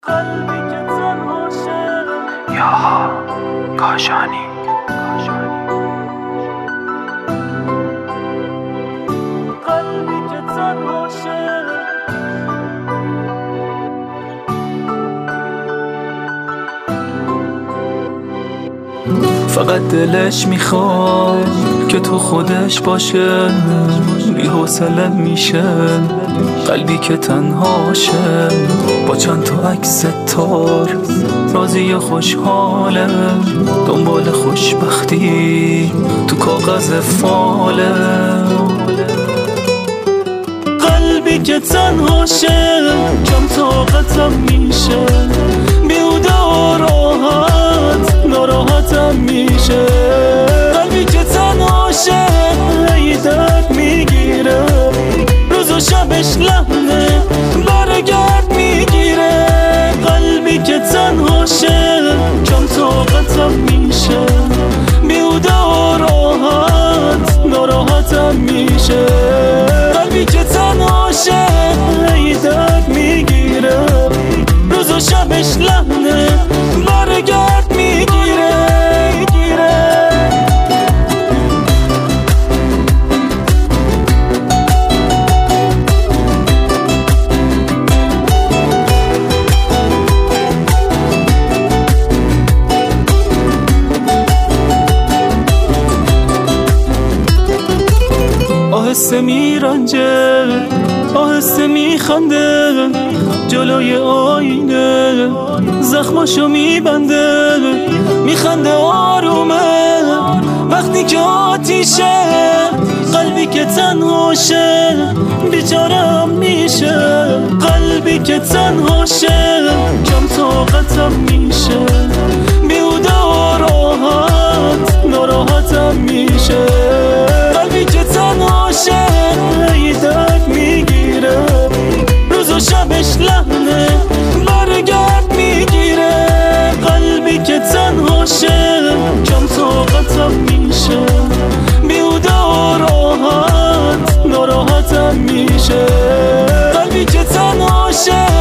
قلبی که تنهاشه یاها کاشانی قلبی که تنهاشه فقط دلش میخواد که تو خودش باشه، بی حوصله میشه قلبی که تنهاشه. با چند تا عکس تار راضی و خوشحاله، دنبال خوشبختی تو کاغذ فاله. قلبی که تنهاشه کم طاقتم میشه، بیهوده و راحت ناراحتم میشه. قلبی که تنهاشه ای درد میگیره، روز و شبش لحنه برگرد میگیره. قلبی که تنهاشه کم طاقتم میشه، بیهوده و راحت ناراحتم میشه. قلبی که تنهاشه ای درد میگیره، روز و شبش لحنه برگرد میگیره. آهسته میرنجه آهسته میخنده، جلوی آینه زخماشو میبنده. میخنده آرومه وقتی که آتیشه، قلبی که تنهاشه بیچارم میشه. قلبی که تنهاشه کم طاقتم میشه، بیهوده و راحت ناراحتم میشه. قلبی که تنهاشه ای درد میگیره، روز و شبش لحنه برگرد میگیره. قلبی که تنهاشه کم طاقتم میشه، بیهوده و راحت ناراحتم میشه. قلبی که تنهاشه